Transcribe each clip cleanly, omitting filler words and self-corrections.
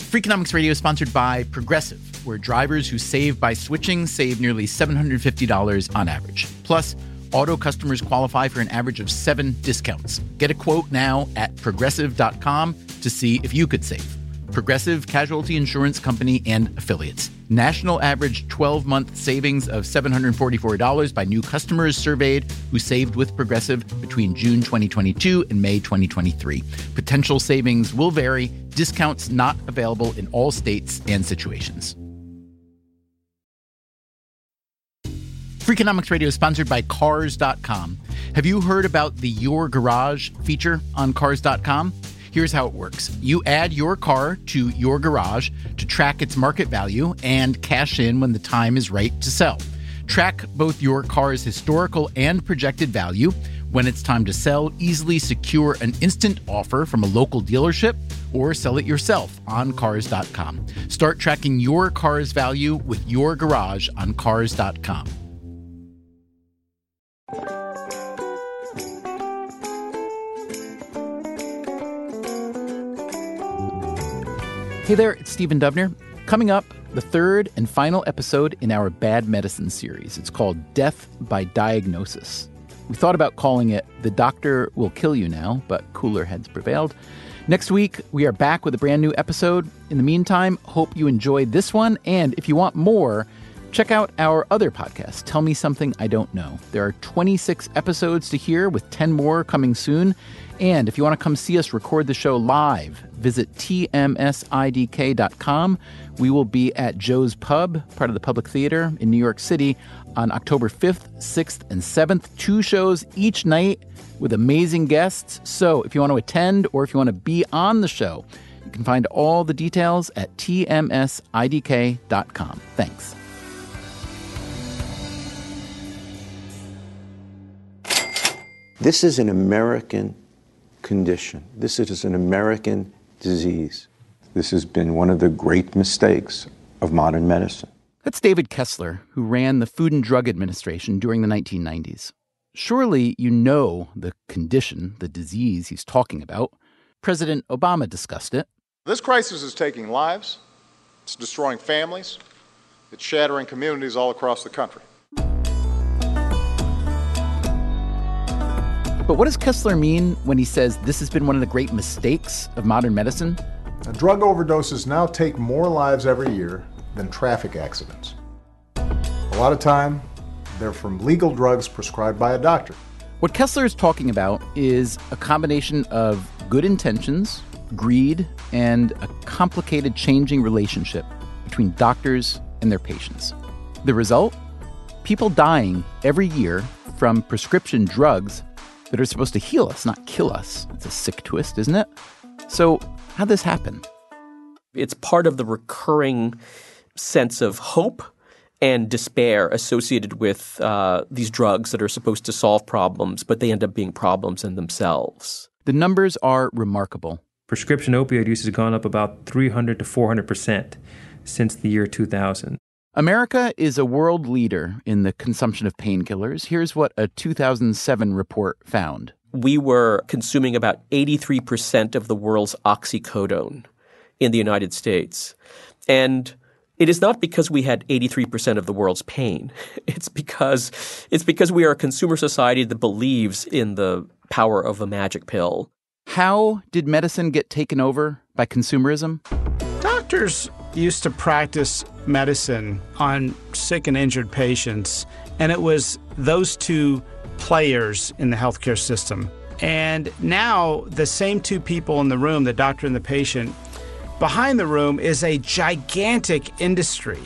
Freakonomics Radio is sponsored by Progressive, where drivers who save by switching save nearly $750 on average. Plus, auto customers qualify for an average of 7 discounts. Get a quote now at Progressive.com to see if you could save. Progressive Casualty Insurance Company and Affiliates. National average 12-month savings of $744 by new customers surveyed who saved with Progressive between June 2022 and May 2023. Potential savings will vary. Discounts not available in all states and situations. Freakonomics Radio is sponsored by Cars.com. Have you heard about the Your Garage feature on Cars.com? Here's how it works. You add your car to your garage to track its market value and cash in when the time is right to sell. Track both your car's historical and projected value. When it's time to sell, easily secure an instant offer from a local dealership or sell it yourself on Cars.com. Start tracking your car's value with your garage on Cars.com. Hey there, it's Stephen Dubner. Coming up, the third and final episode in our Bad Medicine series. It's called Death by Diagnosis. We thought about calling it The Doctor Will Kill You Now, but cooler heads prevailed. Next week, we are back with a brand new episode. In the meantime, hope you enjoyed this one. And if you want more, check out our other podcast, Tell Me Something I Don't Know. There are 26 episodes to hear with 10 more coming soon. And if you want to come see us record the show live, visit tmsidk.com. We will be at Joe's Pub, part of the Public Theater in New York City, on October 5th, 6th, and 7th. 2 shows each night with amazing guests. So if you want to attend or if you want to be on the show, you can find all the details at tmsidk.com. Thanks. This is an American condition. This is an American disease. This has been one of the great mistakes of modern medicine. That's David Kessler, who ran the Food and Drug Administration during the 1990s. Surely you know the condition, the disease he's talking about. President Obama discussed it. This crisis is taking lives, it's destroying families, it's shattering communities all across the country. But what does Kessler mean when he says this has been one of the great mistakes of modern medicine? Drug overdoses now take more lives every year than traffic accidents. A lot of time, they're from legal drugs prescribed by a doctor. What Kessler is talking about is a combination of good intentions, greed, and a complicated changing relationship between doctors and their patients. The result? People dying every year from prescription drugs that are supposed to heal us, not kill us. It's a sick twist, isn't it? So how'd this happen? It's part of the recurring sense of hope and despair associated with these drugs that are supposed to solve problems, but they end up being problems in themselves. The numbers are remarkable. Prescription opioid use has gone up about 300 to 400% since the year 2000. America is a world leader in the consumption of painkillers. Here's what a 2007 report found. We were consuming about 83% of the world's oxycodone in the United States. And it is not because we had 83% of the world's pain. It's because we are a consumer society that believes in the power of a magic pill. How did medicine get taken over by consumerism? Doctors used to practice medicine on sick and injured patients, and it was those two players in the healthcare system. And now the same two people in the room, the doctor and the patient, behind the room is a gigantic industry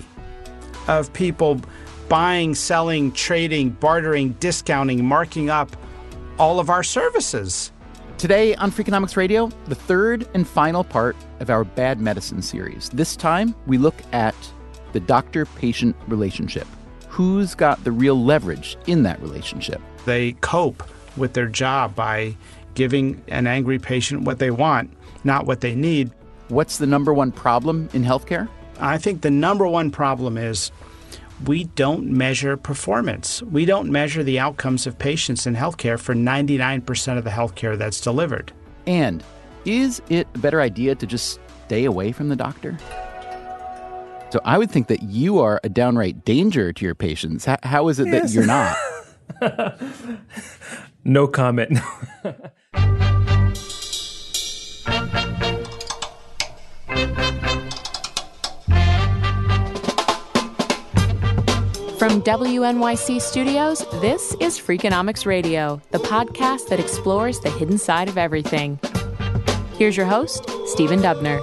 of people buying, selling, trading, bartering, discounting, marking up all of our services. Today on Freakonomics Radio, the third and final part of our Bad Medicine series. This time, we look at the doctor-patient relationship. Who's got the real leverage in that relationship? They cope with their job by giving an angry patient what they want, not what they need. What's the number one problem in healthcare? I think the number one problem is we don't measure performance. We don't measure the outcomes of patients in healthcare for 99% of the healthcare that's delivered. And is it a better idea to just stay away from the doctor? So I would think that you are a downright danger to your patients. How is it that you're not? No comment. From WNYC Studios, this is Freakonomics Radio, the podcast that explores the hidden side of everything. Here's your host, Stephen Dubner.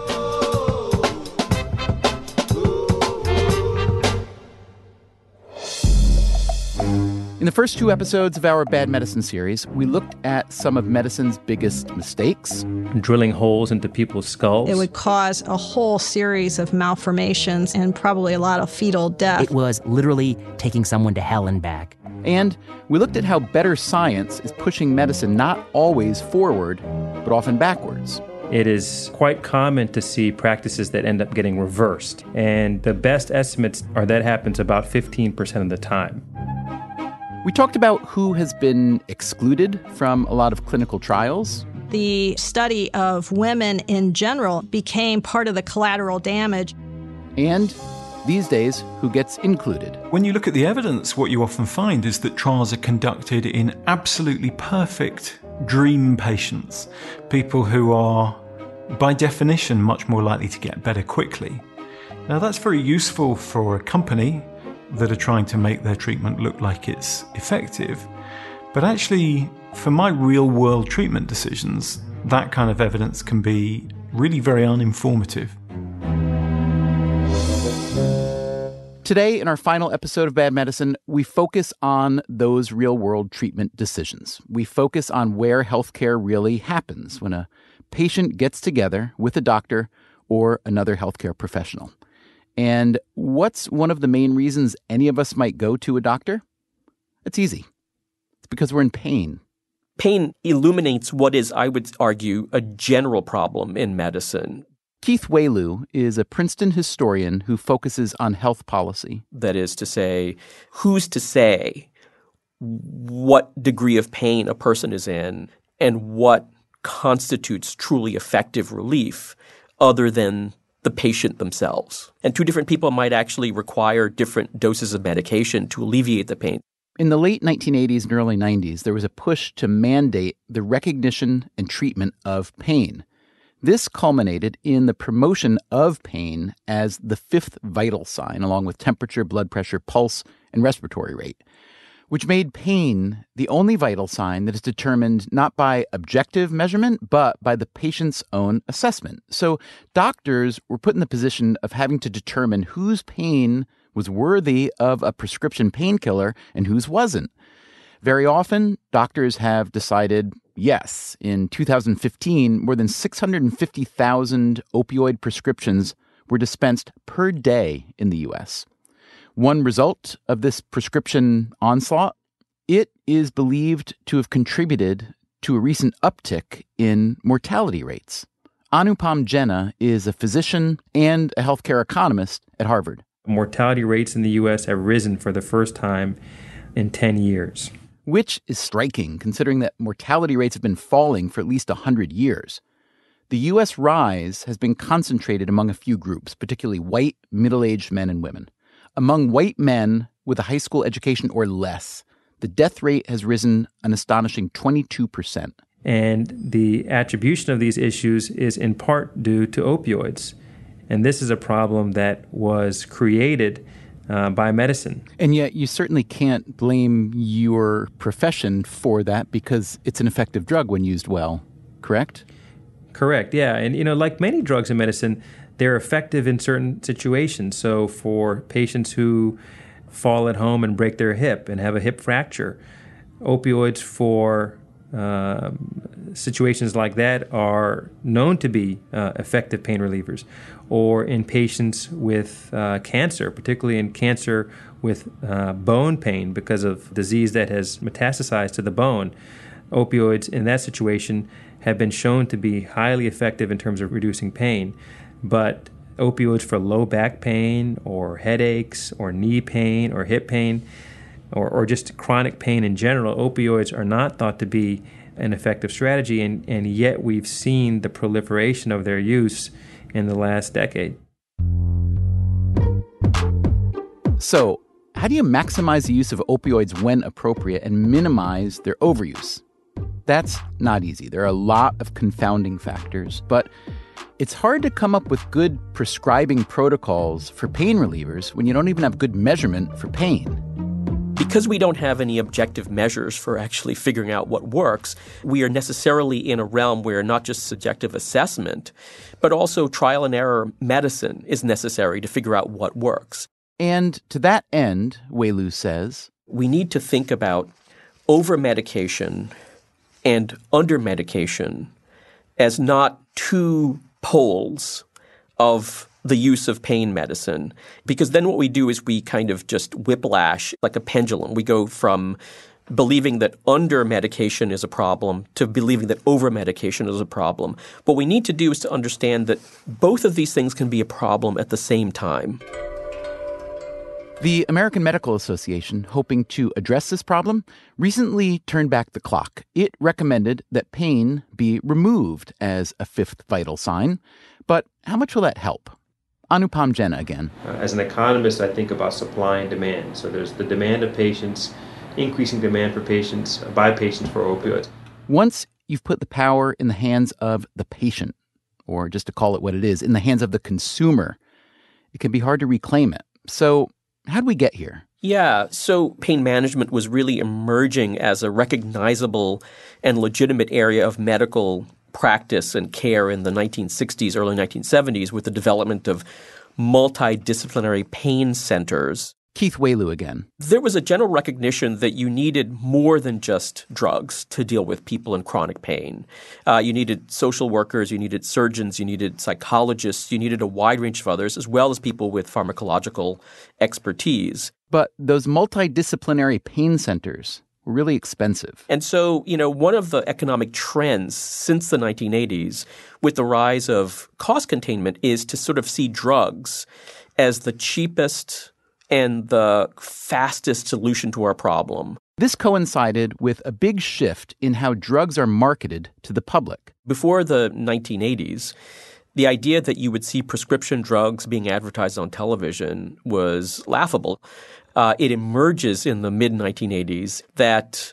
In the first 2 episodes of our Bad Medicine series, we looked at some of medicine's biggest mistakes. Drilling holes into people's skulls. It would cause a whole series of malformations and probably a lot of fetal death. It was literally taking someone to hell and back. And we looked at how better science is pushing medicine not always forward, but often backwards. It is quite common to see practices that end up getting reversed. And the best estimates are that happens about 15% of the time. We talked about who has been excluded from a lot of clinical trials. The study of women in general became part of the collateral damage. And these days, who gets included. When you look at the evidence, what you often find is that trials are conducted in absolutely perfect dream patients, people who are, by definition, much more likely to get better quickly. Now, that's very useful for a company that are trying to make their treatment look like it's effective. But actually, for my real-world treatment decisions, that kind of evidence can be really very uninformative. Today, in our final episode of Bad Medicine, we focus on those real-world treatment decisions. We focus on where healthcare really happens when a patient gets together with a doctor or another healthcare professional. And what's one of the main reasons any of us might go to a doctor? It's easy. It's because we're in pain. Pain illuminates what is, I would argue, a general problem in medicine. Keith Wailoo is a Princeton historian who focuses on health policy. That is to say, who's to say what degree of pain a person is in and what constitutes truly effective relief other than the patient themselves. And 2 different people might actually require different doses of medication to alleviate the pain. In the late 1980s and early 90s, there was a push to mandate the recognition and treatment of pain. This culminated in the promotion of pain as the 5th vital sign, along with temperature, blood pressure, pulse, and respiratory rate, which made pain the only vital sign that is determined not by objective measurement, but by the patient's own assessment. So doctors were put in the position of having to determine whose pain was worthy of a prescription painkiller and whose wasn't. Very often, doctors have decided, yes, in 2015, more than 650,000 opioid prescriptions were dispensed per day in the U.S. One result of this prescription onslaught, it is believed to have contributed to a recent uptick in mortality rates. Anupam Jena is a physician and a healthcare economist at Harvard. Mortality rates in the U.S. have risen for the first time in 10 years. Which is striking, considering that mortality rates have been falling for at least 100 years. The U.S. rise has been concentrated among a few groups, particularly white, middle-aged men and women. Among white men with a high school education or less, the death rate has risen an astonishing 22%. And the attribution of these issues is in part due to opioids. And this is a problem that was created by medicine. And yet you certainly can't blame your profession for that because it's an effective drug when used well, correct? Correct, yeah. And, like many drugs in medicine, they're effective in certain situations. So for patients who fall at home and break their hip and have a hip fracture, opioids for situations like that are known to be effective pain relievers. Or in patients with cancer, particularly in cancer with bone pain because of disease that has metastasized to the bone, opioids in that situation have been shown to be highly effective in terms of reducing pain. But opioids for low back pain or headaches or knee pain or hip pain or just chronic pain in general, opioids are not thought to be an effective strategy, and yet we've seen the proliferation of their use in the last decade. So, how do you maximize the use of opioids when appropriate and minimize their overuse? That's not easy. There are a lot of confounding factors, but it's hard to come up with good prescribing protocols for pain relievers when you don't even have good measurement for pain. Because we don't have any objective measures for actually figuring out what works, we are necessarily in a realm where not just subjective assessment, but also trial and error medicine is necessary to figure out what works. And to that end, Wei-Lu says, we need to think about over-medication and under-medication as not two poles of the use of pain medicine. Because then what we do is we kind of just whiplash like a pendulum. We go from believing that under-medication is a problem to believing that over-medication is a problem. What we need to do is to understand that both of these things can be a problem at the same time. The American Medical Association, hoping to address this problem, recently turned back the clock. It recommended that pain be removed as a fifth vital sign. But how much will that help? Anupam Jena again. As an economist, I think about supply and demand. So there's the demand of patients, increasing demand for patients, by patients for opioids. Once you've put the power in the hands of the patient, or just to call it what it is, in the hands of the consumer, it can be hard to reclaim it. So how did we get here? Yeah, so pain management was really emerging as a recognizable and legitimate area of medical practice and care in the 1960s, early 1970s with the development of multidisciplinary pain centers. Keith Wei-Lu again. There was a general recognition that you needed more than just drugs to deal with people in chronic pain. You needed social workers, you needed surgeons, you needed psychologists, you needed a wide range of others, as well as people with pharmacological expertise. But those multidisciplinary pain centers were really expensive. And so, one of the economic trends since the 1980s with the rise of cost containment is to sort of see drugs as the cheapest and the fastest solution to our problem. This coincided with a big shift in how drugs are marketed to the public. Before the 1980s, the idea that you would see prescription drugs being advertised on television was laughable. It emerges in the mid-1980s that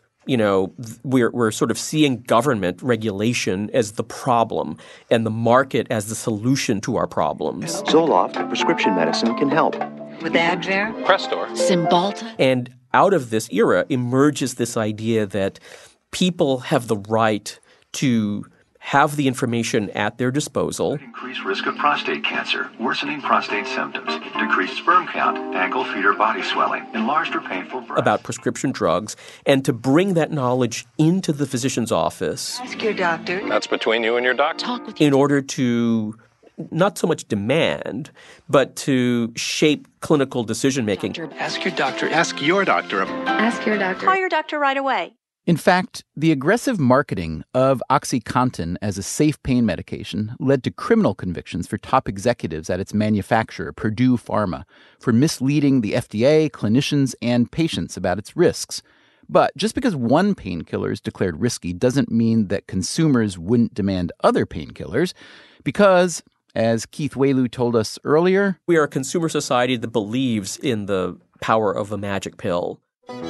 we're sort of seeing government regulation as the problem and the market as the solution to our problems. Zoloft prescription medicine can help. With Advair, Crestor, Cymbalta. And out of this era emerges this idea that people have the right to have the information at their disposal. Increased risk of prostate cancer, worsening prostate symptoms, decreased sperm count, ankle, feet, or body swelling, enlarged or painful breasts. About prescription drugs, and to bring that knowledge into the physician's office. Ask your doctor. That's between you and your doctor. Talk with in order to not so much demand, but to shape clinical decision-making. Ask your doctor. Ask your doctor. Ask your doctor. Call your doctor right away. In fact, the aggressive marketing of OxyContin as a safe pain medication led to criminal convictions for top executives at its manufacturer, Purdue Pharma, for misleading the FDA, clinicians, and patients about its risks. But just because one painkiller is declared risky doesn't mean that consumers wouldn't demand other painkillers, because, as Keith Wei-Lu told us earlier, we are a consumer society that believes in the power of a magic pill.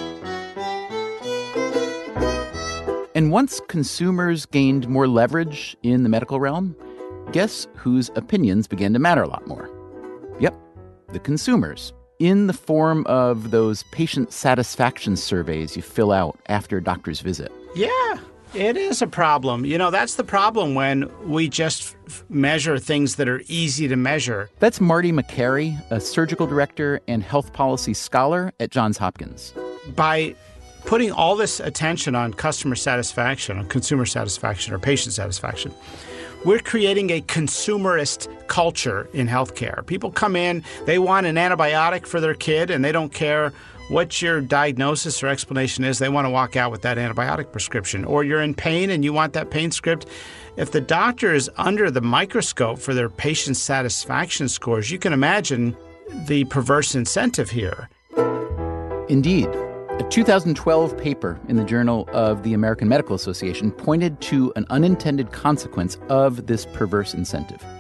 And once consumers gained more leverage in the medical realm, guess whose opinions began to matter a lot more? Yep, the consumers, in the form of those patient satisfaction surveys you fill out after a doctor's visit. Yeah, it is a problem. That's the problem when we just measure things that are easy to measure. That's Marty Makary, a surgical director and health policy scholar at Johns Hopkins. By putting all this attention on customer satisfaction, on consumer satisfaction, or patient satisfaction, we're creating a consumerist culture in healthcare. People come in, they want an antibiotic for their kid, and they don't care what your diagnosis or explanation is. They want to walk out with that antibiotic prescription. Or you're in pain and you want that pain script. If the doctor is under the microscope for their patient satisfaction scores, you can imagine the perverse incentive here. Indeed. A 2012 paper in the Journal of the American Medical Association pointed to an unintended consequence of this perverse incentive.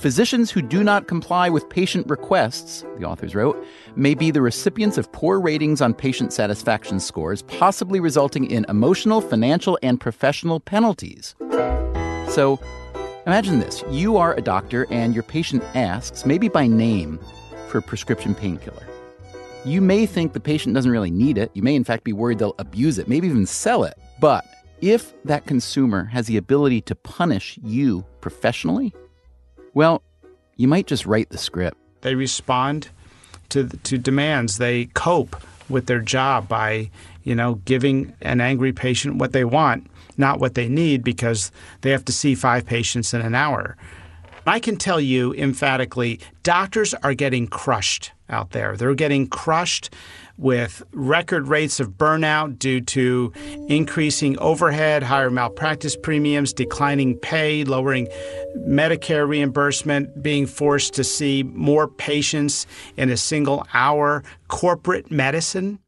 Physicians who do not comply with patient requests, the authors wrote, may be the recipients of poor ratings on patient satisfaction scores, possibly resulting in emotional, financial, and professional penalties. So imagine this. You are a doctor and your patient asks, maybe by name, for a prescription painkiller. You may think the patient doesn't really need it. You may, in fact, be worried they'll abuse it, maybe even sell it. But if that consumer has the ability to punish you professionally, well, you might just write the script. They respond to demands. They cope with their job by, giving an angry patient what they want, not what they need, because they have to see 5 patients in an hour. I can tell you emphatically, doctors are getting crushed out there. They're getting crushed with record rates of burnout due to increasing overhead, higher malpractice premiums, declining pay, lowering Medicare reimbursement, being forced to see more patients in a single hour, corporate medicine.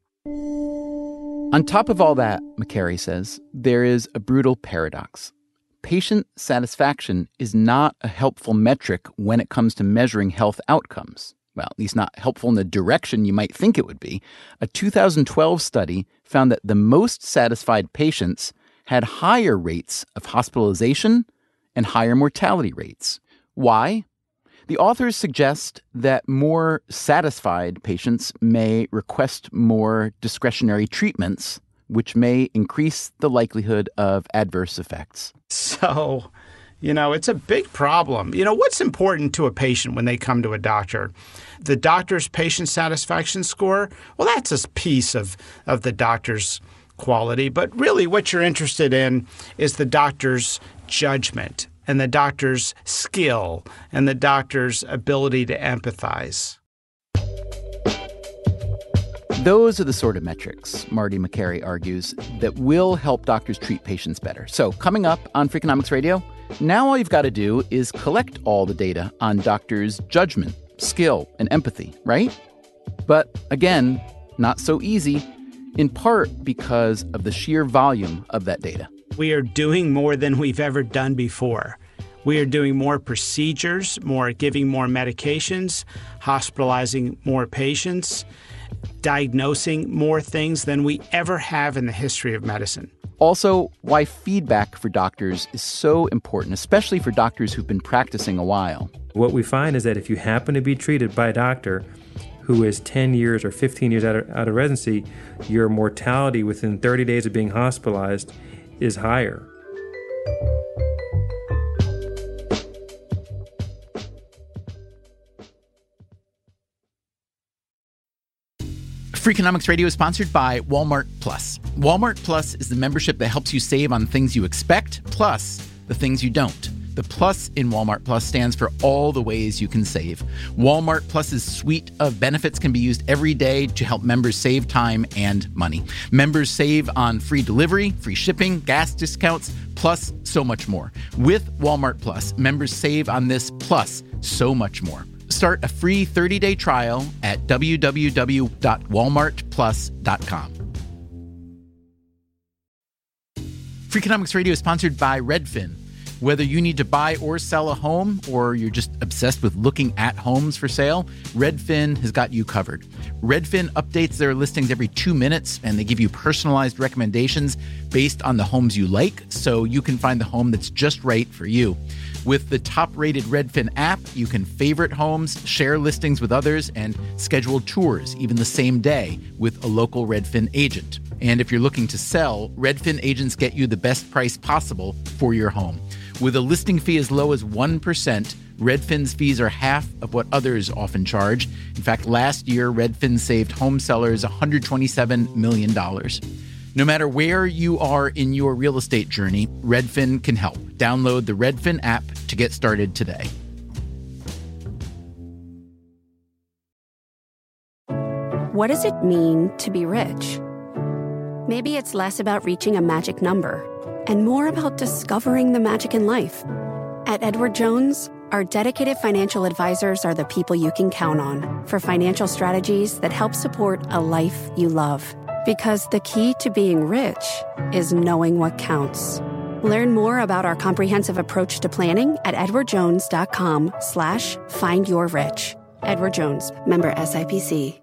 On top of all that, McCary says, there is a brutal paradox. Patient satisfaction is not a helpful metric when it comes to measuring health outcomes. Well, at least not helpful in the direction you might think it would be. A 2012 study found that the most satisfied patients had higher rates of hospitalization and higher mortality rates. Why? The authors suggest that more satisfied patients may request more discretionary treatments, which may increase the likelihood of adverse effects. So, it's a big problem. What's important to a patient when they come to a doctor? The doctor's patient satisfaction score? Well, that's a piece of the doctor's quality. But really what you're interested in is the doctor's judgment and the doctor's skill and the doctor's ability to empathize. Those are the sort of metrics, Marty McCary argues, that will help doctors treat patients better. So coming up on Freakonomics Radio, now all you've got to do is collect all the data on doctors' judgment, skill, and empathy, right? But again, not so easy, in part because of the sheer volume of that data. We are doing more than we've ever done before. We are doing more procedures, giving more medications, hospitalizing more patients, diagnosing more things than we ever have in the history of medicine. Also, why feedback for doctors is so important, especially for doctors who've been practicing a while. What we find is that if you happen to be treated by a doctor who is 10 years or 15 years out of residency, your mortality within 30 days of being hospitalized is higher. Freakonomics Radio is sponsored by Walmart Plus. Walmart Plus is the membership that helps you save on things you expect, plus the things you don't. The plus in Walmart Plus stands for all the ways you can save. Walmart Plus's suite of benefits can be used every day to help members save time and money. Members save on free delivery, free shipping, gas discounts, plus so much more. With Walmart Plus, members save on this plus so much more. Start a free 30-day trial at www.walmartplus.com. Freakonomics Radio is sponsored by Redfin. Whether you need to buy or sell a home, or you're just obsessed with looking at homes for sale, Redfin has got you covered. Redfin updates their listings every 2 minutes, and they give you personalized recommendations based on the homes you like, so you can find the home that's just right for you. With the top-rated Redfin app, you can favorite homes, share listings with others, and schedule tours even the same day with a local Redfin agent. And if you're looking to sell, Redfin agents get you the best price possible for your home. With a listing fee as low as 1%, Redfin's fees are half of what others often charge. In fact, last year, Redfin saved home sellers $127 million. No matter where you are in your real estate journey, Redfin can help. Download the Redfin app to get started today. What does it mean to be rich? Maybe it's less about reaching a magic number and more about discovering the magic in life. At Edward Jones, our dedicated financial advisors are the people you can count on for financial strategies that help support a life you love. Because the key to being rich is knowing what counts. Learn more about our comprehensive approach to planning at edwardjones.com/findyourrich. Edward Jones, member SIPC.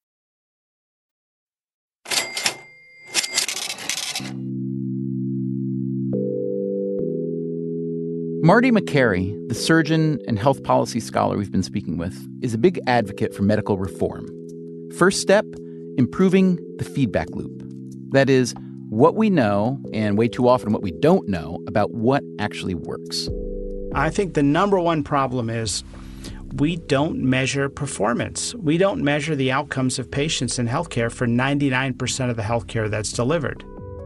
Marty Makary, the surgeon and health policy scholar we've been speaking with, is a big advocate for medical reform. First step, improving the feedback loop. That is, what we know, and way too often what we don't know, about what actually works. I think the number one problem is we don't measure performance. We don't measure the outcomes of patients in healthcare for 99% of the healthcare that's delivered.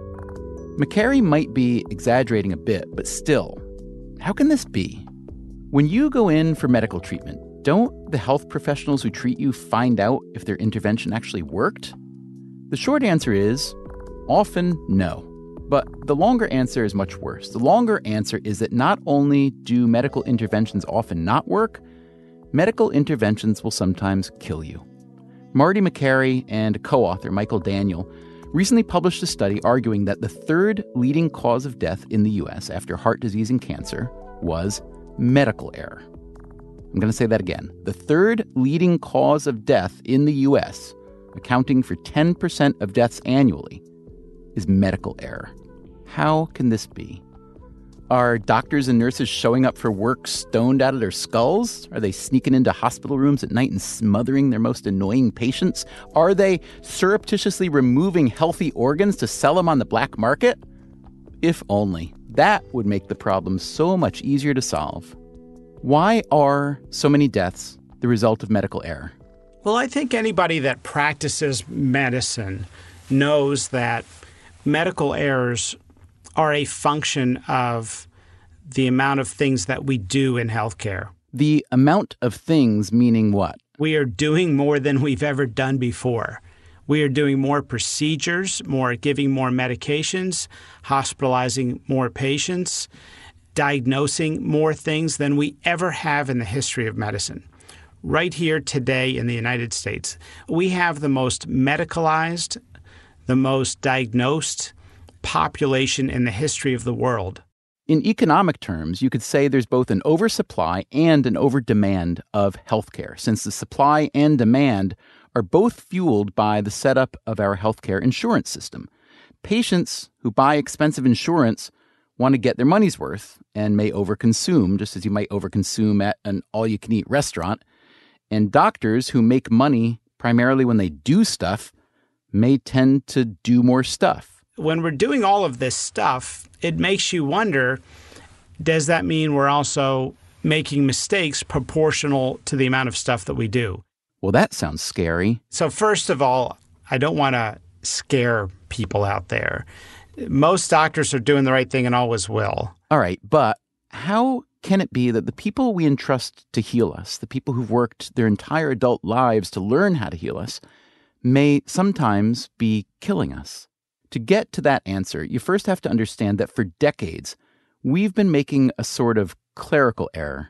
Makary might be exaggerating a bit, but still, how can this be? When you go in for medical treatment, don't the health professionals who treat you find out if their intervention actually worked? The short answer is often no. But the longer answer is much worse. The longer answer is that not only do medical interventions often not work, medical interventions will sometimes kill you. Marty Makary and co-author Michael Daniel recently published a study arguing that the third leading cause of death in the U.S. after heart disease and cancer was medical error. I'm going to say that again. The third leading cause of death in the U.S., accounting for 10% of deaths annually, is medical error. How can this be? Are doctors and nurses showing up for work stoned out of their skulls? Are they sneaking into hospital rooms at night and smothering their most annoying patients? Are they surreptitiously removing healthy organs to sell them on the black market? If only. That would make the problem so much easier to solve. Why are so many deaths the result of medical error? Well, I think anybody that practices medicine knows that medical errors are a function of the amount of things that we do in healthcare. The amount of things meaning what? We are doing more than we've ever done before. We are doing more procedures, giving more medications, hospitalizing more patients, diagnosing more things than we ever have in the history of medicine. Right here today in the United States, we have the most medicalized, the most diagnosed population in the history of the world. In economic terms, you could say there's both an oversupply and an overdemand of healthcare, since the supply and demand are both fueled by the setup of our healthcare insurance system. Patients who buy expensive insurance want to get their money's worth and may overconsume, just as you might overconsume at an all-you-can-eat restaurant. And doctors who make money primarily when they do stuff may tend to do more stuff. When we're doing all of this stuff, it makes you wonder, does that mean we're also making mistakes proportional to the amount of stuff that we do? Well, that sounds scary. So first of all, I don't want to scare people out there. Most doctors are doing the right thing and always will. All right, but how can it be that the people we entrust to heal us, the people who've worked their entire adult lives to learn how to heal us, may sometimes be killing us? To get to that answer, you first have to understand that for decades, we've been making a sort of clerical error.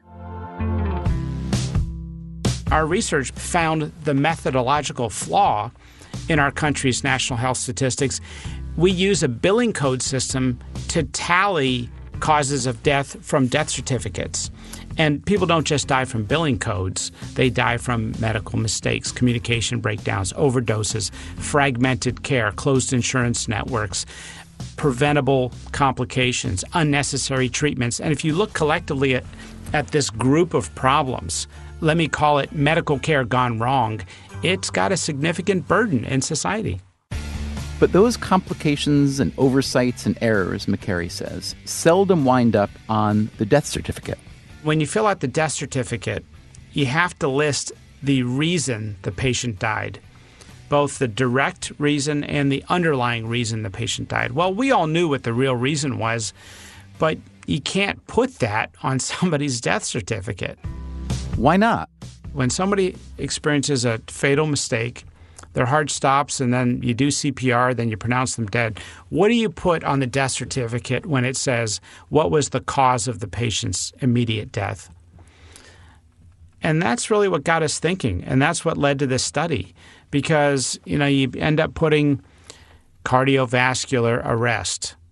Our research found the methodological flaw in our country's national health statistics. We use a billing code system to tally causes of death from death certificates. And people don't just die from billing codes. They die from medical mistakes, communication breakdowns, overdoses, fragmented care, closed insurance networks, preventable complications, unnecessary treatments. And if you look collectively at this group of problems, let me call it medical care gone wrong, it's got a significant burden in society. But those complications and oversights and errors, Makary says, seldom wind up on the death certificate. When you fill out the death certificate, you have to list the reason the patient died, both the direct reason and the underlying reason the patient died. Well, we all knew what the real reason was, but you can't put that on somebody's death certificate. Why not? When somebody experiences a fatal mistake, their heart stops, and then you do CPR, then you pronounce them dead. What do you put on the death certificate when it says what was the cause of the patient's immediate death? And that's really what got us thinking, and that's what led to this study. Because, you end up putting cardiovascular arrest,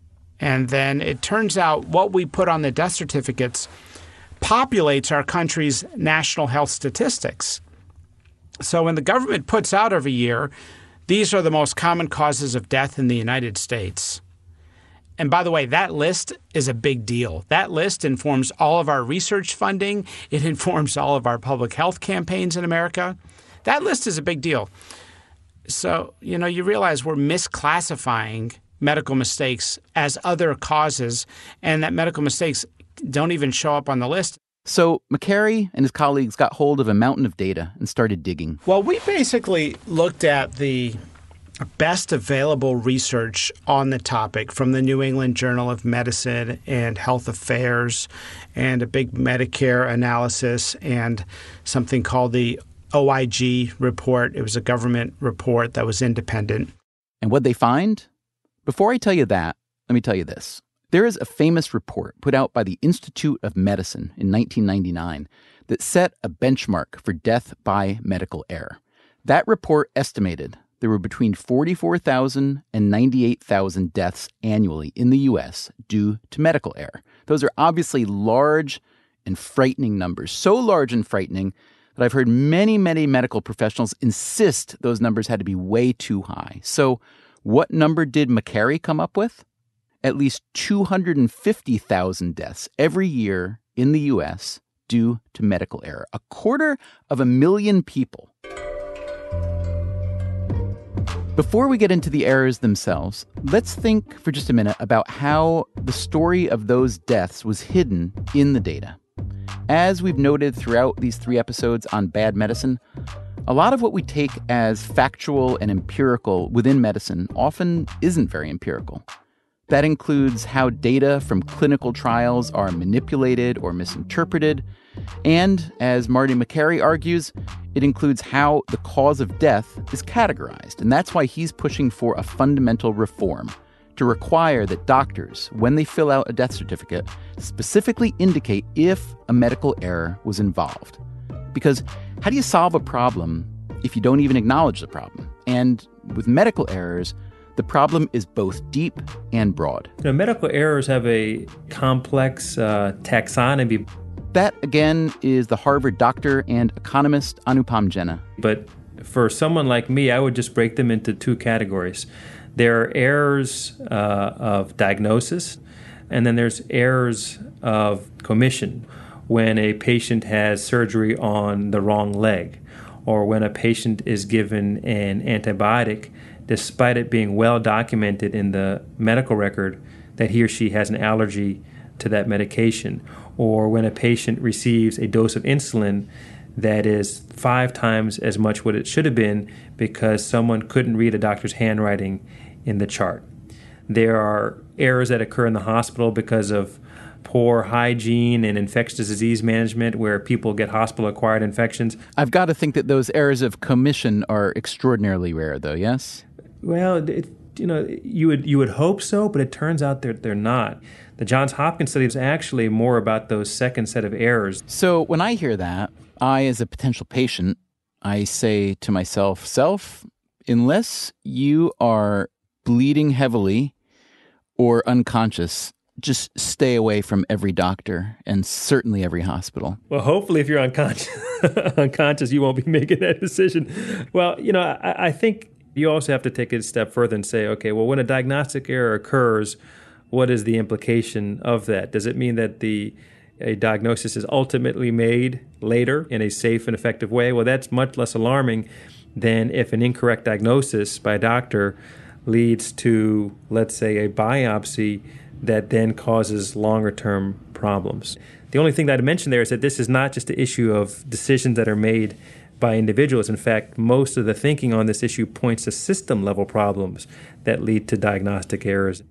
And then it turns out what we put on the death certificates populates our country's national health statistics. So when the government puts out every year, these are the most common causes of death in the United States. And by the way, that list is a big deal. That list informs all of our research funding. It informs all of our public health campaigns in America. That list is a big deal. So, you realize we're misclassifying medical mistakes as other causes, and that medical mistakes don't even show up on the list. So McCary and his colleagues got hold of a mountain of data and started digging. Well, we basically looked at the best available research on the topic from the New England Journal of Medicine and Health Affairs and a big Medicare analysis and something called the OIG report. It was a government report that was independent. And what'd they find? Before I tell you that, let me tell you this. There is a famous report put out by the Institute of Medicine in 1999 that set a benchmark for death by medical error. That report estimated there were between 44,000 and 98,000 deaths annually in the U.S. due to medical error. Those are obviously large and frightening numbers, so large and frightening that I've heard many, many medical professionals insist those numbers had to be way too high. So what number did McCary come up with? At least 250,000 deaths every year in the U.S. due to medical error. 250,000 people. Before we get into the errors themselves, let's think for just a minute about how the story of those deaths was hidden in the data. As we've noted throughout these 3 episodes on bad medicine, a lot of what we take as factual and empirical within medicine often isn't very empirical. That includes how data from clinical trials are manipulated or misinterpreted. And, as Marty McCary argues, it includes how the cause of death is categorized. And that's why he's pushing for a fundamental reform to require that doctors, when they fill out a death certificate, specifically indicate if a medical error was involved. Because how do you solve a problem if you don't even acknowledge the problem? And with medical errors, the problem is both deep and broad. Medical errors have a complex taxonomy. That, again, is the Harvard doctor and economist Anupam Jena. But for someone like me, I would just break them into 2 categories. There are errors of diagnosis, and then there's errors of commission when a patient has surgery on the wrong leg, or when a patient is given an antibiotic despite it being well documented in the medical record that he or she has an allergy to that medication, or when a patient receives a dose of insulin that is 5 times as much what it should have been because someone couldn't read a doctor's handwriting in the chart. There are errors that occur in the hospital because of poor hygiene and infectious disease management where people get hospital-acquired infections. I've got to think that those errors of commission are extraordinarily rare, though, yes? Well, you would hope so, but it turns out they're not. The Johns Hopkins study is actually more about those second set of errors. So when I hear that, I, as a potential patient, I say to myself, unless you are bleeding heavily or unconscious, just stay away from every doctor and certainly every hospital. Well, hopefully if you're unconscious, you won't be making that decision. Well, I think you also have to take it a step further and say, okay, well, when a diagnostic error occurs, what is the implication of that? Does it mean that a diagnosis is ultimately made later in a safe and effective way? Well, that's much less alarming than if an incorrect diagnosis by a doctor leads to, let's say, a biopsy that then causes longer-term problems. The only thing that I mentioned there is that this is not just an issue of decisions that are made by individuals. In fact, most of the thinking on this issue points to system-level problems that lead to diagnostic errors.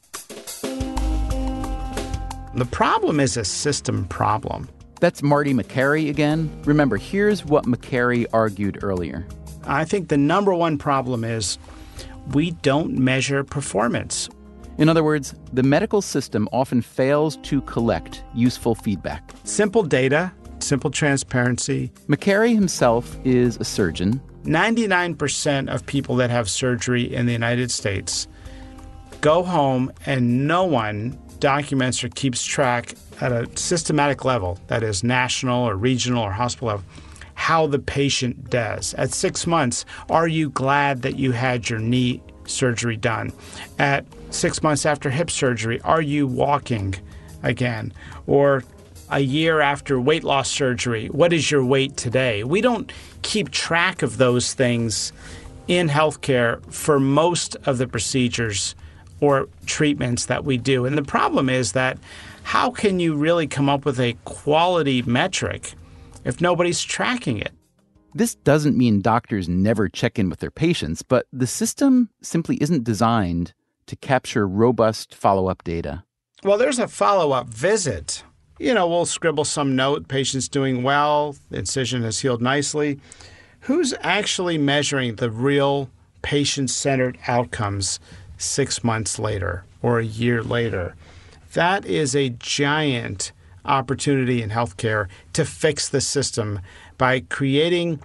The problem is a system problem. That's Marty McCary again. Remember, here's what McCary argued earlier. I think the number one problem is we don't measure performance. In other words, the medical system often fails to collect useful feedback. Simple data, simple transparency. McCary himself is a surgeon. 99% of people that have surgery in the United States go home and no one documents or keeps track at a systematic level, that is national or regional or hospital level, how the patient does. At 6 months, are you glad that you had your knee surgery done? At 6 months after hip surgery, are you walking again? Or a year after weight loss surgery, what is your weight today? We don't keep track of those things in healthcare for most of the procedures or treatments that we do. And the problem is that how can you really come up with a quality metric if nobody's tracking it? This doesn't mean doctors never check in with their patients, but the system simply isn't designed to capture robust follow-up data. Well, there's a follow-up visit. We'll scribble some note, patient's doing well, the incision has healed nicely. Who's actually measuring the real patient-centered outcomes 6 months later or a year later? That is a giant opportunity in healthcare to fix the system by creating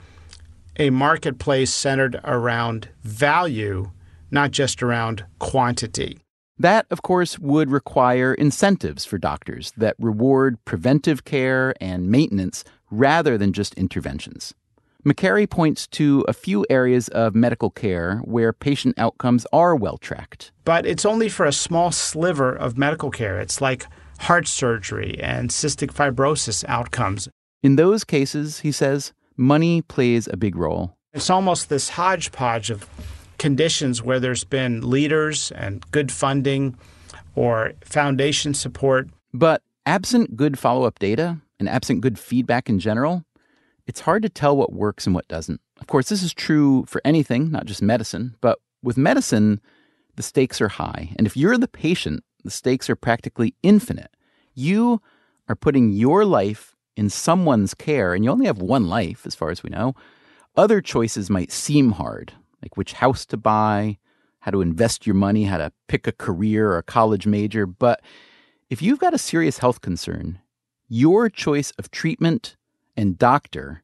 a marketplace centered around value, not just around quantity. That, of course, would require incentives for doctors that reward preventive care and maintenance rather than just interventions. McCary points to a few areas of medical care where patient outcomes are well tracked. But it's only for a small sliver of medical care. It's like heart surgery and cystic fibrosis outcomes. In those cases, he says, money plays a big role. It's almost this hodgepodge of conditions where there's been leaders and good funding or foundation support. But absent good follow-up data and absent good feedback in general, it's hard to tell what works and what doesn't. Of course, this is true for anything, not just medicine. But with medicine, the stakes are high. And if you're the patient, the stakes are practically infinite. You are putting your life in someone's care, and you only have one life, as far as we know. Other choices might seem hard, like which house to buy, how to invest your money, how to pick a career or a college major. But if you've got a serious health concern, your choice of treatment and doctor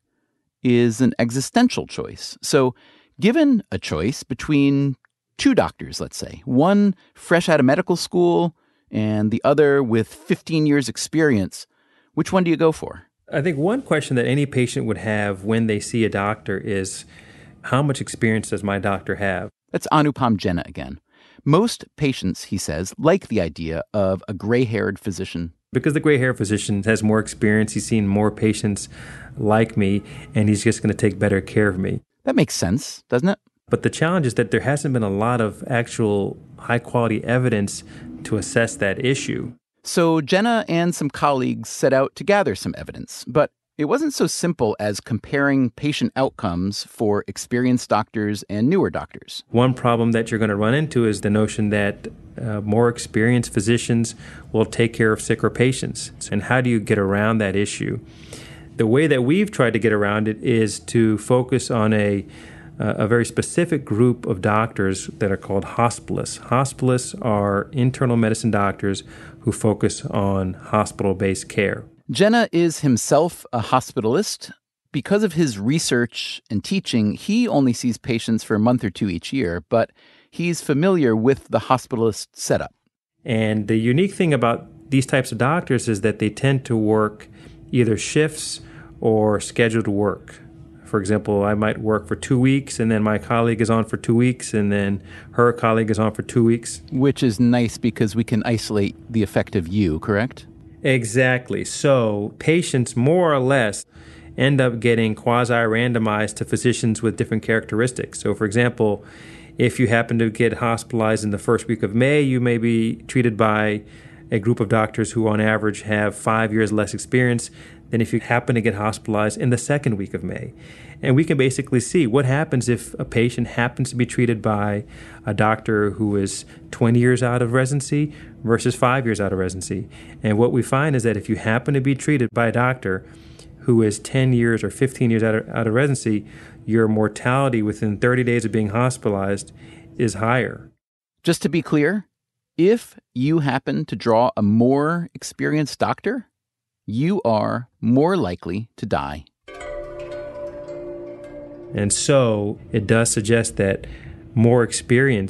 is an existential choice. So given a choice between two doctors, let's say, one fresh out of medical school and the other with 15 years experience, which one do you go for? I think one question that any patient would have when they see a doctor is, how much experience does my doctor have? That's Anupam Jena again. Most patients, he says, like the idea of a gray-haired physician. Because the gray-haired physician has more experience, he's seen more patients like me, and he's just going to take better care of me. That makes sense, doesn't it? But the challenge is that there hasn't been a lot of actual high-quality evidence to assess that issue. So Jena and some colleagues set out to gather some evidence, but it wasn't so simple as comparing patient outcomes for experienced doctors and newer doctors. One problem that you're going to run into is the notion that more experienced physicians will take care of sicker patients. And how do you get around that issue? The way that we've tried to get around it is to focus on a very specific group of doctors that are called hospitalists. Hospitalists are internal medicine doctors who focus on hospital-based care. Jena is himself a hospitalist. Because of his research and teaching, he only sees patients for a month or two each year, but he's familiar with the hospitalist setup. And the unique thing about these types of doctors is that they tend to work either shifts or scheduled work. For example, I might work for 2 weeks, and then my colleague is on for 2 weeks, and then her colleague is on for 2 weeks. Which is nice because we can isolate the effect of you, correct? Exactly. So patients more or less end up getting quasi-randomized to physicians with different characteristics. So for example, if you happen to get hospitalized in the first week of May, you may be treated by a group of doctors who on average have 5 years less experience than if you happen to get hospitalized in the second week of May. And we can basically see what happens if a patient happens to be treated by a doctor who is 20 years out of residency versus 5 years out of residency. And what we find is that if you happen to be treated by a doctor who is 10 years or 15 years out of residency, your mortality within 30 days of being hospitalized is higher. Just to be clear, if you happen to draw a more experienced doctor, you are more likely to die. And so it does suggest that more experience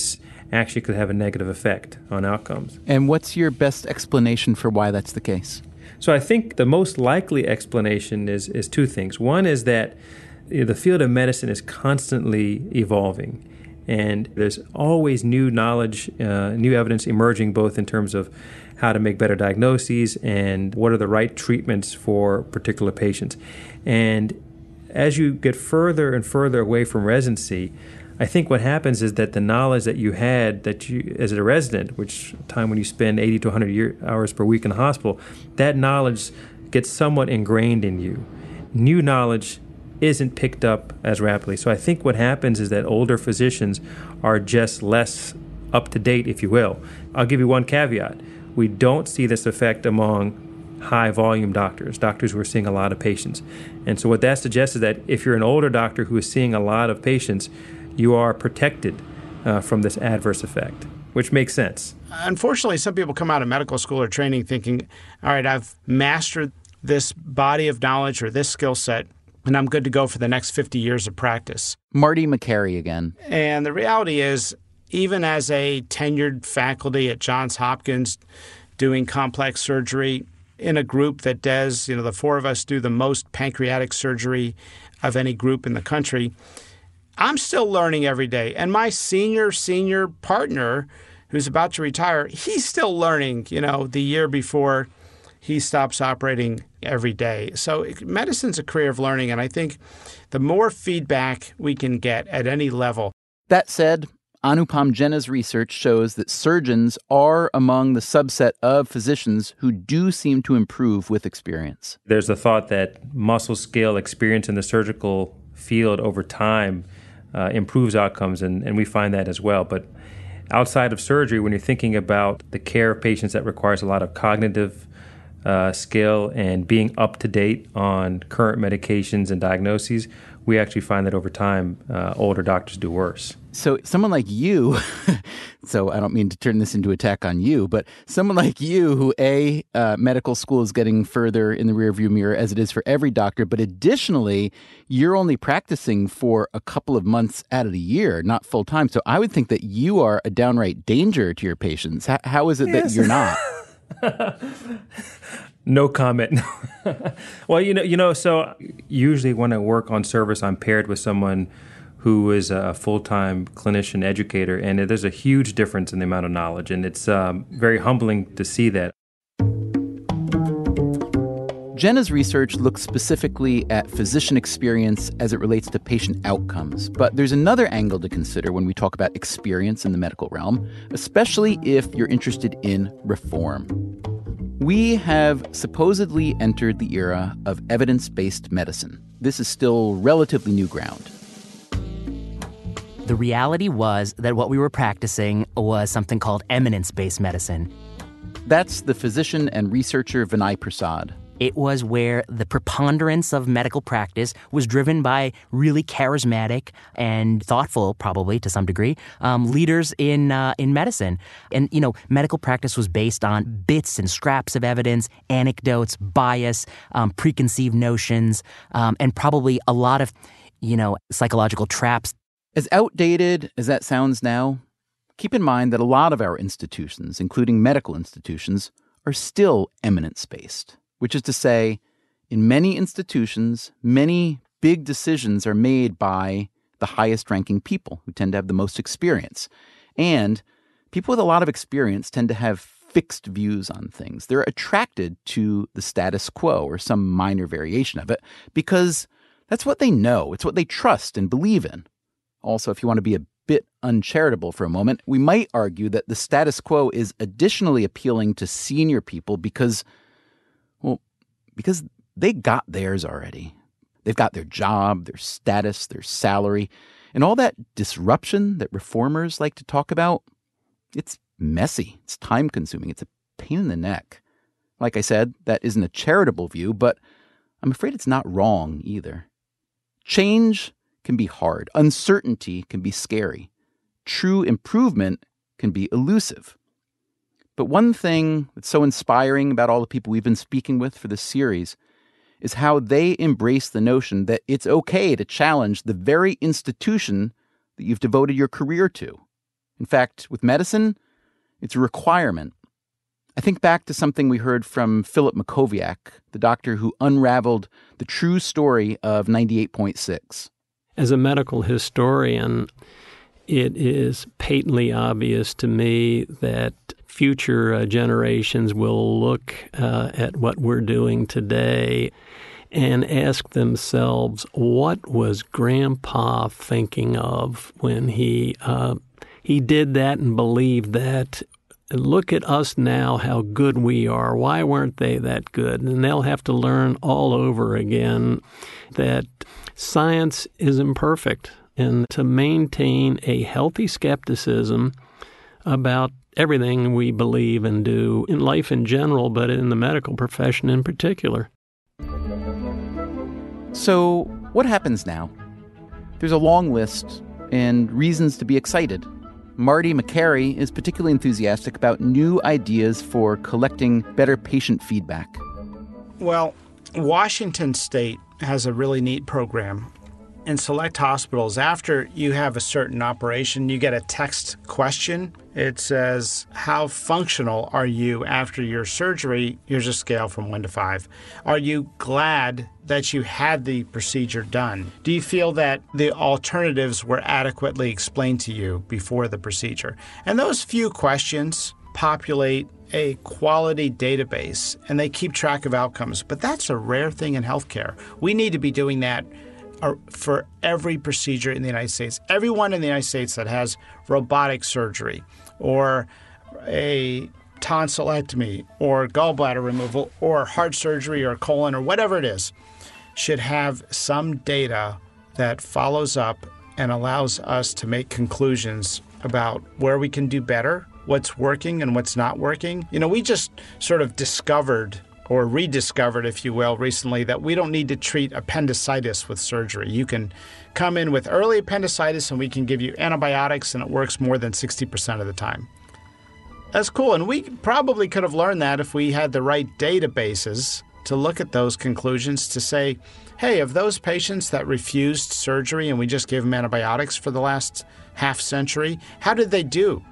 actually could have a negative effect on outcomes. And what's your best explanation for why that's the case? So I think the most likely explanation is two things. One is that the field of medicine is constantly evolving, and there's always new knowledge, new evidence emerging, both in terms of how to make better diagnoses and what are the right treatments for particular patients. And as you get further and further away from residency, I think what happens is that the knowledge that you had as a resident, which time when you spend 80 to 100 hours per week in the hospital, that knowledge gets somewhat ingrained in you. New knowledge isn't picked up as rapidly. So I think what happens is that older physicians are just less up to date, if you will. I'll give you one caveat. We don't see this effect among high volume doctors who are seeing a lot of patients. And so what that suggests is that if you're an older doctor who is seeing a lot of patients, you are protected from this adverse effect, which makes sense. Unfortunately, some people come out of medical school or training thinking, all right, I've mastered this body of knowledge or this skill set, and I'm good to go for the next 50 years of practice. Marty Makary again. And the reality is, even as a tenured faculty at Johns Hopkins doing complex surgery in a group that does, the four of us do the most pancreatic surgery of any group in the country, I'm still learning every day. And my senior partner who's about to retire, he's still learning, the year before he stops operating every day. So medicine's a career of learning, and I think the more feedback we can get at any level. That said, Anupam Jena's research shows that surgeons are among the subset of physicians who do seem to improve with experience. There's a thought that muscle scale experience in the surgical field over time improves outcomes, and we find that as well. But outside of surgery, when you're thinking about the care of patients that requires a lot of cognitive skill and being up to date on current medications and diagnoses, we actually find that over time, older doctors do worse. So someone like you, so I don't mean to turn this into an attack on you, but someone like you who, medical school is getting further in the rearview mirror as it is for every doctor, but additionally, you're only practicing for a couple of months out of the year, not full time. So I would think that you are a downright danger to your patients. How is it that you're not? No comment. Well, so usually when I work on service, I'm paired with someone who is a full-time clinician educator, and there's a huge difference in the amount of knowledge, and it's very humbling to see that. Jena's research looks specifically at physician experience as it relates to patient outcomes, but there's another angle to consider when we talk about experience in the medical realm, especially if you're interested in reform. We have supposedly entered the era of evidence-based medicine. This is still relatively new ground. The reality was that what we were practicing was something called eminence-based medicine. That's the physician and researcher Vinay Prasad. It was where the preponderance of medical practice was driven by really charismatic and thoughtful, probably to some degree, leaders in medicine. And, medical practice was based on bits and scraps of evidence, anecdotes, bias, preconceived notions, and probably a lot of, psychological traps. As outdated as that sounds now, keep in mind that a lot of our institutions, including medical institutions, are still eminence-based. Which is to say, in many institutions, many big decisions are made by the highest-ranking people who tend to have the most experience. And people with a lot of experience tend to have fixed views on things. They're attracted to the status quo or some minor variation of it because that's what they know. It's what they trust and believe in. Also, if you want to be a bit uncharitable for a moment, we might argue that the status quo is additionally appealing to senior people because they got theirs already. They've got their job, their status, their salary, and all that disruption that reformers like to talk about, it's messy, it's time-consuming, it's a pain in the neck. Like I said, that isn't a charitable view, but I'm afraid it's not wrong either. Change can be hard. Uncertainty can be scary. True improvement can be elusive. But one thing that's so inspiring about all the people we've been speaking with for this series is how they embrace the notion that it's okay to challenge the very institution that you've devoted your career to. In fact, with medicine, it's a requirement. I think back to something we heard from Philip Mackowiak, the doctor who unraveled the true story of 98.6. As a medical historian, it is patently obvious to me that future generations will look at what we're doing today and ask themselves, what was Grandpa thinking of when he did that and believed that? Look at us now, how good we are. Why weren't they that good? And they'll have to learn all over again that science is imperfect, and to maintain a healthy skepticism about everything we believe and do in life in general, but in the medical profession in particular. So what happens now? There's a long list and reasons to be excited. Marty Makary is particularly enthusiastic about new ideas for collecting better patient feedback. Well, Washington State has a really neat program. In select hospitals, after you have a certain operation, you get a text question. It says, how functional are you after your surgery? Here's a scale from 1 to 5. Are you glad that you had the procedure done? Do you feel that the alternatives were adequately explained to you before the procedure? And those few questions populate a quality database, and they keep track of outcomes. But that's a rare thing in healthcare. We need to be doing that for every procedure in the United States. Everyone in the United States that has robotic surgery or a tonsillectomy or gallbladder removal or heart surgery or colon or whatever it is should have some data that follows up and allows us to make conclusions about where we can do better, what's working and what's not working. You know, we just sort of discovered or rediscovered, if you will, recently that we don't need to treat appendicitis with surgery. You can come in with early appendicitis and we can give you antibiotics and it works more than 60% of the time. That's cool. And we probably could have learned that if we had the right databases to look at those conclusions to say, hey, of those patients that refused surgery and we just gave them antibiotics for the last half century, how did they do?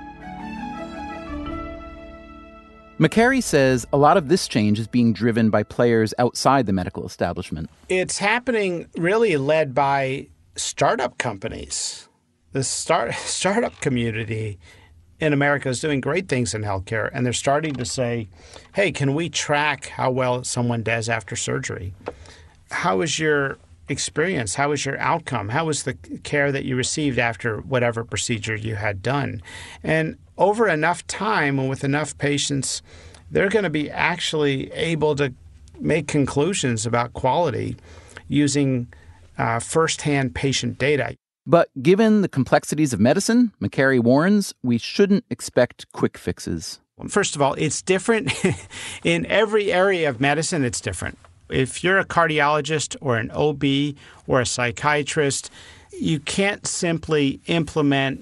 Makary says a lot of this change is being driven by players outside the medical establishment. It's happening really led by startup companies. The startup community in America is doing great things in healthcare, and they're starting to say, hey, can we track how well someone does after surgery? How is your experience? How was your outcome? How was the care that you received after whatever procedure you had done? And over enough time and with enough patients, they're going to be actually able to make conclusions about quality using firsthand patient data. But given the complexities of medicine, Makary warns we shouldn't expect quick fixes. First of all, it's different. In every area of medicine, it's different. If you're a cardiologist or an OB or a psychiatrist, you can't simply implement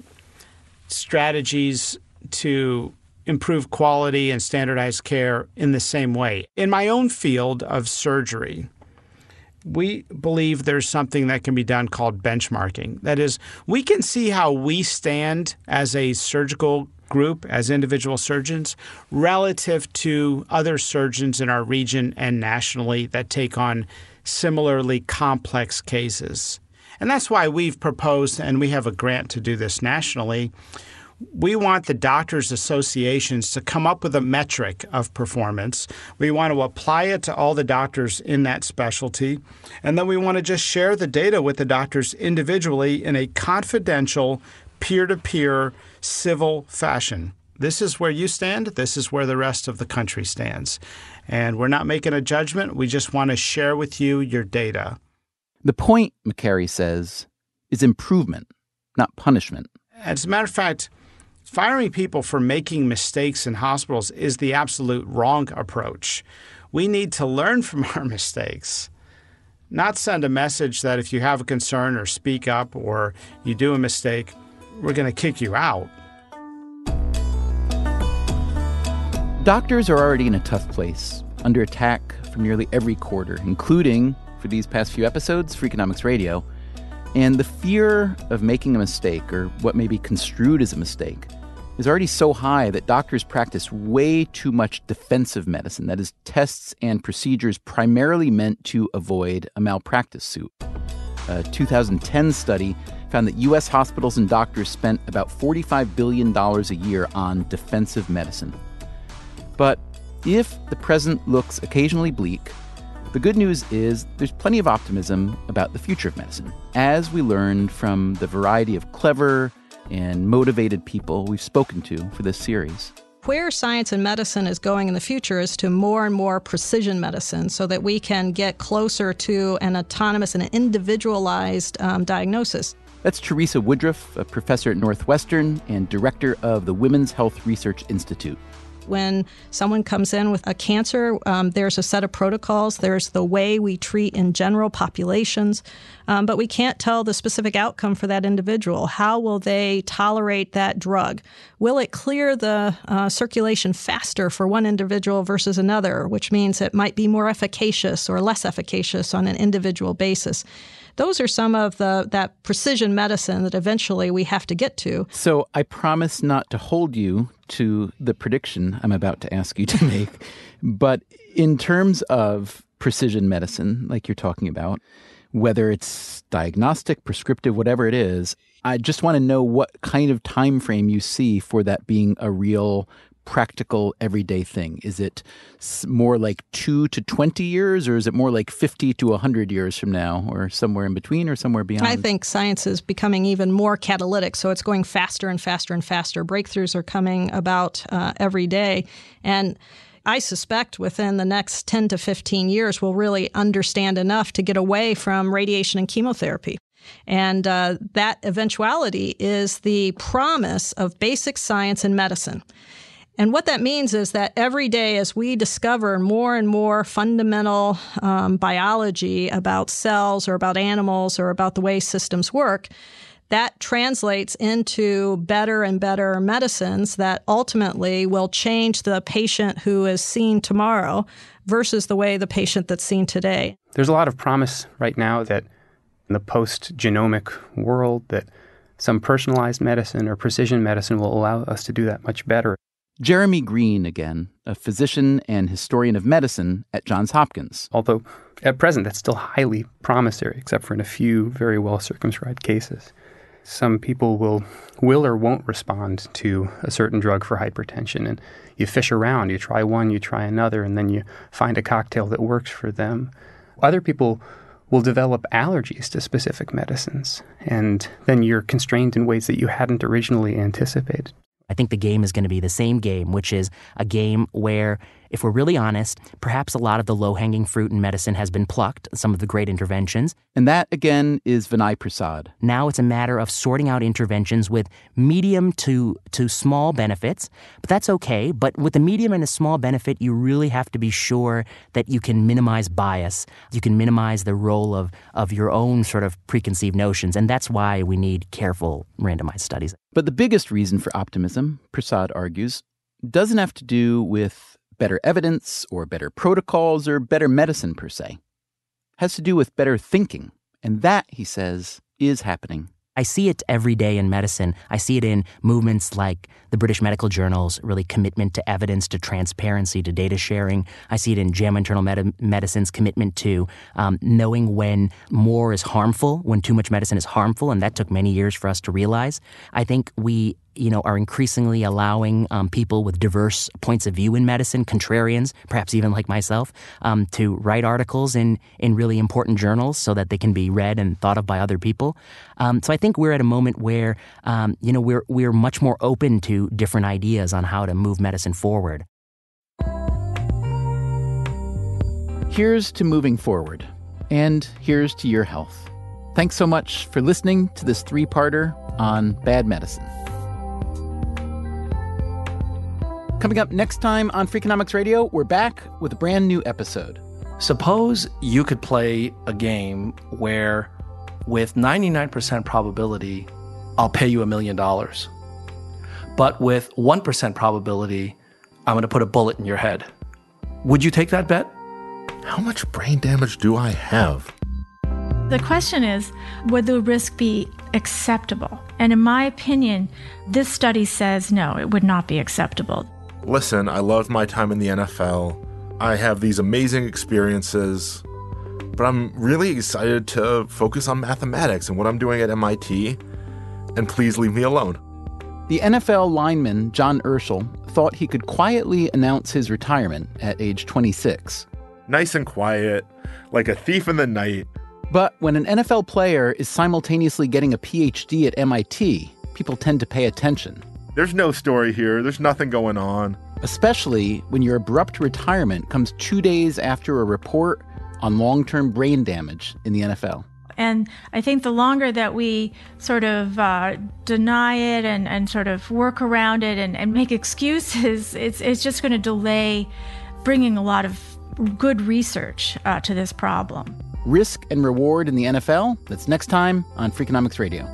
strategies to improve quality and standardized care in the same way. In my own field of surgery, we believe there's something that can be done called benchmarking. That is, we can see how we stand as a surgical group, as individual surgeons, relative to other surgeons in our region and nationally that take on similarly complex cases. And that's why we've proposed, and we have a grant to do this nationally, we want the doctors' associations to come up with a metric of performance. We want to apply it to all the doctors in that specialty. And then we want to just share the data with the doctors individually in a confidential, peer-to-peer, civil fashion. This is where you stand. This is where the rest of the country stands. And we're not making a judgment. We just want to share with you your data. The point, Makary says, is improvement, not punishment. As a matter of fact, firing people for making mistakes in hospitals is the absolute wrong approach. We need to learn from our mistakes, not send a message that if you have a concern or speak up or you do a mistake, we're going to kick you out. Doctors are already in a tough place, under attack from nearly every quarter, including, for these past few episodes, Freakonomics Radio. And the fear of making a mistake, or what may be construed as a mistake, is already so high that doctors practice way too much defensive medicine, that is, tests and procedures primarily meant to avoid a malpractice suit. A 2010 study found that U.S. hospitals and doctors spent about $45 billion a year on defensive medicine. But if the present looks occasionally bleak, the good news is there's plenty of optimism about the future of medicine, as we learned from the variety of clever and motivated people we've spoken to for this series. Where science and medicine is going in the future is to more and more precision medicine so that we can get closer to an autonomous and individualized diagnosis. That's Teresa Woodruff, a professor at Northwestern and director of the Women's Health Research Institute. When someone comes in with a cancer, there's a set of protocols. There's the way we treat in general populations, but we can't tell the specific outcome for that individual. How will they tolerate that drug? Will it clear the circulation faster for one individual versus another, which means it might be more efficacious or less efficacious on an individual basis? Those are some of that precision medicine that eventually we have to get to. So I promise not to hold you to the prediction I'm about to ask you to make. But in terms of precision medicine, like you're talking about, whether it's diagnostic, prescriptive, whatever it is, I just want to know what kind of time frame you see for that being a real practical everyday thing. Is it more like 2 to 20 years, or is it more like 50 to 100 years from now, or somewhere in between, or somewhere beyond? I think science is becoming even more catalytic, so it's going faster and faster and faster. Breakthroughs are coming about every day, and I suspect within the next 10 to 15 years, we'll really understand enough to get away from radiation and chemotherapy. And that eventuality is the promise of basic science and medicine. And what that means is that every day as we discover more and more fundamental biology about cells or about animals or about the way systems work, that translates into better and better medicines that ultimately will change the patient who is seen tomorrow versus the way the patient that's seen today. There's a lot of promise right now that in the post-genomic world that some personalized medicine or precision medicine will allow us to do that much better. Jeremy Green again, a physician and historian of medicine at Johns Hopkins. Although at present that's still highly promissory, except for in a few very well-circumscribed cases. Some people will or won't respond to a certain drug for hypertension, and you fish around, you try one, you try another, and then you find a cocktail that works for them. Other people will develop allergies to specific medicines, and then you're constrained in ways that you hadn't originally anticipated. I think the game is going to be the same game, which is a game where, if we're really honest, perhaps a lot of the low-hanging fruit in medicine has been plucked, some of the great interventions. And that, again, is Vinay Prasad. Now it's a matter of sorting out interventions with medium to small benefits, but that's okay. But with a medium and a small benefit, you really have to be sure that you can minimize bias. You can minimize the role of your own sort of preconceived notions, and that's why we need careful randomized studies. But the biggest reason for optimism, Prasad argues, doesn't have to do with better evidence or better protocols or better medicine per se. It has to do with better thinking. And that, he says, is happening. I see it every day in medicine. I see it in movements like the British Medical Journal's really commitment to evidence, to transparency, to data sharing. I see it in JAMA Internal Medicine's commitment to knowing when more is harmful, when too much medicine is harmful, and that took many years for us to realize. I think we are increasingly allowing people with diverse points of view in medicine, contrarians, perhaps even like myself, to write articles in really important journals so that they can be read and thought of by other people. So I think we're at a moment where, we're much more open to different ideas on how to move medicine forward. Here's to moving forward, and here's to your health. Thanks so much for listening to this 3-parter on bad medicine. Coming up next time on Freakonomics Radio, we're back with a brand new episode. Suppose you could play a game where, with 99% probability, I'll pay you $1 million. But with 1% probability, I'm going to put a bullet in your head. Would you take that bet? How much brain damage do I have? The question is, would the risk be acceptable? And in my opinion, this study says no, it would not be acceptable. Listen, I loved my time in the NFL. I have these amazing experiences, but I'm really excited to focus on mathematics and what I'm doing at MIT, and please leave me alone. The NFL lineman John Urschel thought he could quietly announce his retirement at age 26. Nice and quiet, like a thief in the night. But when an NFL player is simultaneously getting a PhD at MIT, people tend to pay attention. There's no story here. There's nothing going on. Especially when your abrupt retirement comes 2 days after a report on long-term brain damage in the NFL. And I think the longer that we sort of deny it and sort of work around it and make excuses, it's just going to delay bringing a lot of good research to this problem. Risk and reward in the NFL? That's next time on Freakonomics Radio.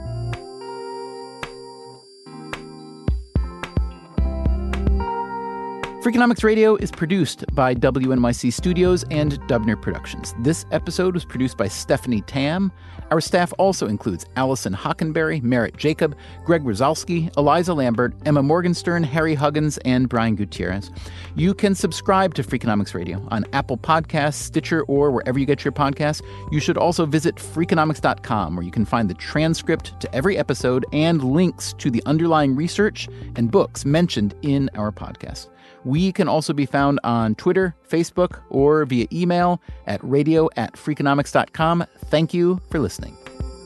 Freakonomics Radio is produced by WNYC Studios and Dubner Productions. This episode was produced by Stephanie Tam. Our staff also includes Allison Hockenberry, Merritt Jacob, Greg Rosalski, Eliza Lambert, Emma Morgenstern, Harry Huggins, and Brian Gutierrez. You can subscribe to Freakonomics Radio on Apple Podcasts, Stitcher, or wherever you get your podcasts. You should also visit Freakonomics.com, where you can find the transcript to every episode and links to the underlying research and books mentioned in our podcast. We can also be found on Twitter, Facebook, or via email at radio@freakonomics.com. Thank you for listening.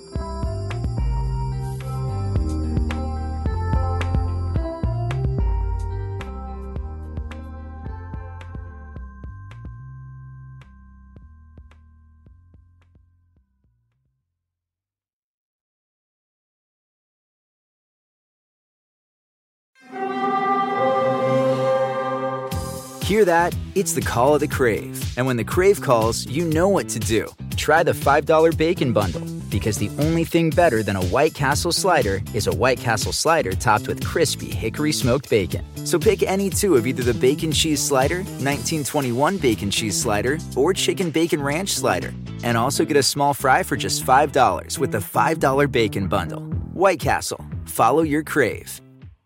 Hear that? It's the call of the Crave. And when the Crave calls, you know what to do. Try the $5 Bacon Bundle, because the only thing better than a White Castle slider is a White Castle slider topped with crispy hickory smoked bacon. So pick any two of either the Bacon Cheese Slider, 1921 Bacon Cheese Slider, or Chicken Bacon Ranch Slider. And also get a small fry for just $5 with the $5 Bacon Bundle. White Castle. Follow your Crave.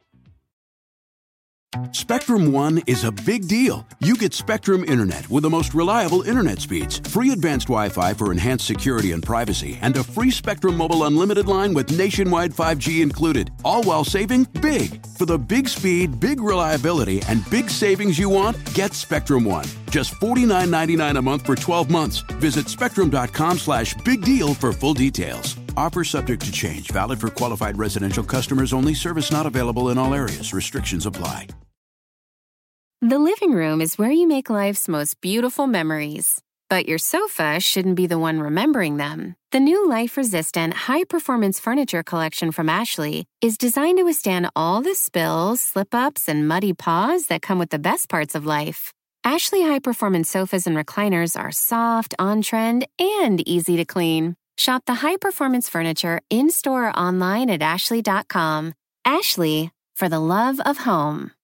Spectrum One is a big deal. You get Spectrum Internet with the most reliable internet speeds, free advanced Wi-Fi for enhanced security and privacy, and a free Spectrum Mobile Unlimited line with nationwide 5G included, all while saving big. For the big speed, big reliability, and big savings you want, get Spectrum One. Just $49.99 a month for 12 months. Visit spectrum.com/big deal for full details. Offer subject to change. Valid for qualified residential customers only. Service not available in all areas. Restrictions apply. The living room is where you make life's most beautiful memories. But your sofa shouldn't be the one remembering them. The new life-resistant, high-performance furniture collection from Ashley is designed to withstand all the spills, slip-ups, and muddy paws that come with the best parts of life. Ashley high-performance sofas and recliners are soft, on-trend, and easy to clean. Shop the high-performance furniture in-store or online at ashley.com. Ashley, for the love of home.